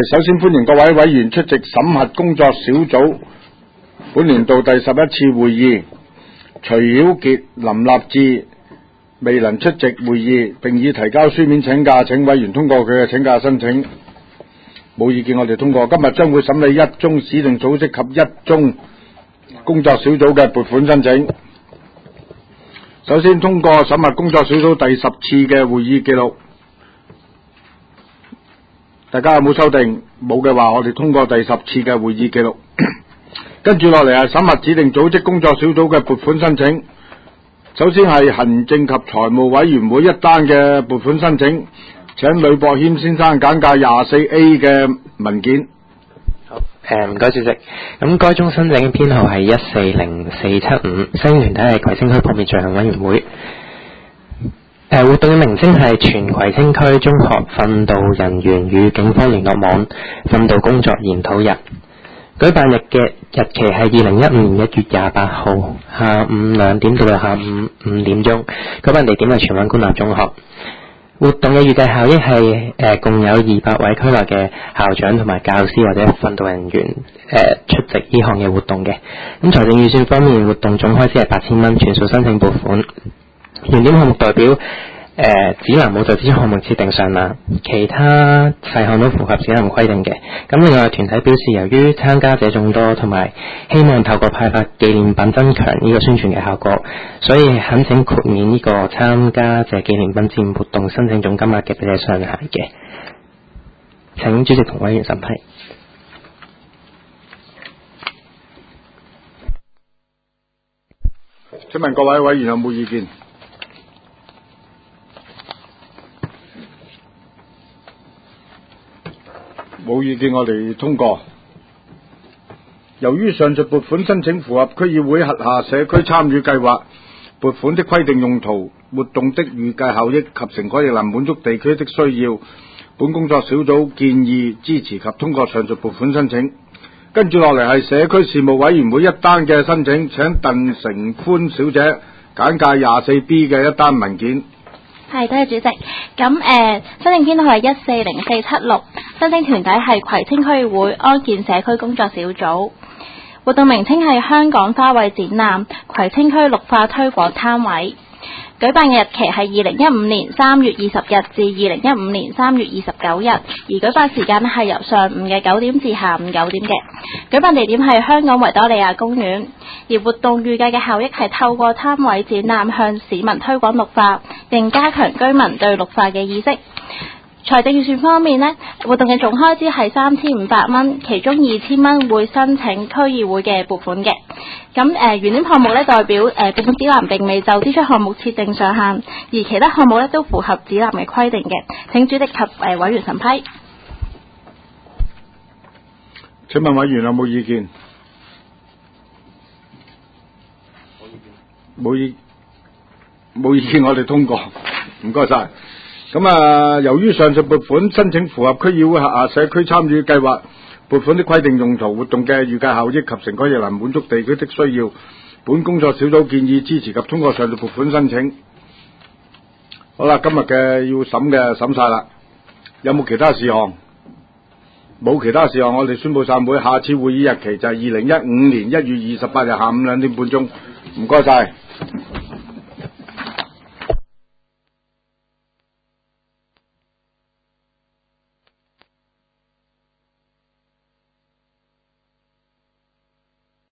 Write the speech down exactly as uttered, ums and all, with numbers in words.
首先歡迎各位委員出席審核工作小組本年度第十一次會議。徐曉傑、林立志未能出席會議，並已提交書面請假，請委員通過佢嘅請假申請。冇意見，我哋通過。今日將會審理一宗指定組織及一宗工作小組嘅撥款申請。首先通過審核工作小組第十次嘅會議記錄，大家有冇修訂？冇嘅話，我哋通過第十次嘅會議記錄。跟住落嚟係審核指定組織工作小組嘅撥款申請。首先係行政及財務委員會一單嘅撥款申請，請呂博謙先生簡介廿四 A 嘅文件。 好，誒唔該主席。咁該宗申請編號係一四零四七五，申請團體係葵青區撲滅罪行委員會。誒活動嘅名稱係全葵青區中學訓導人員與警方聯絡網訓導工作研討日。舉辦日嘅日期係二零一五年一月廿八號下午兩點到下午五點鐘。舉辦地點係荃灣官立中學。活動嘅預計效益係誒、呃、共有二百位區內嘅校長同埋教師或者訓導人員誒、呃、出席呢項嘅活動嘅。咁財政預算方面，活動總開支係八千蚊，全數申請撥款。原點項目代表誒、呃、指南冇就指項目設定上限，其他細項都符合指南規定嘅。咁另外團體表示，由於參加者眾多，同埋希望透過派發紀念品增強呢個宣傳嘅效果，所以懇請豁免呢個參加者紀念品佔活動申請總金額嘅比例上限嘅。請主席同委員審批。 請問各位委員有冇意見？冇意見，我哋通過。由於上述撥款申請符合區議會轄下社區參與計劃撥款的規定用途、活動的預計效益及成果亦能滿足地區的需要，本工作小組建議支持及通過上述撥款申請。跟住落嚟係社區事務委員會一單嘅申請，請鄧成歡小姐簡介廿四 B 嘅一單文件。 係，多謝主席。咁誒、呃，申請編號係一四零四七六，申請團體係葵青區議會安建社區工作小組。活動名稱係香港花卉展覽葵青區綠化推廣攤位。舉辦嘅日期係二零一五年三月二十日至二零一五年三月二十九日，而舉辦時間係由上午嘅九點至下午九點嘅。舉辦地點係香港維多利亞公園，而活動預計嘅效益係透過攤位展覽向市民推廣綠化，並加強居民對綠化嘅意識。財政預算方面呢，活動嘅總開支係三千五百蚊，其中二千蚊會申請區議會嘅撥款嘅。咁誒，原點項目呢代表誒撥款指南並未就支出項目設定上限，而其他項目呢都符合指南嘅規定嘅。請主席及誒、呃、委員審批。 請問委員有冇意見？冇意冇意見，我哋通過。唔該晒。咁啊，由於上述撥款申請符合區議會轄下社區參與計劃撥款的規定用途、活動嘅預計效益及成果亦能滿足地區的需要，本工作小組建議支持及通過上述撥款申請。好啦，今日嘅要審嘅審晒啦，有冇其他事項？冇其他事項，我哋宣布散會。下次會議日期就係二零一五年一月二十八日下午兩點半鐘。唔該晒。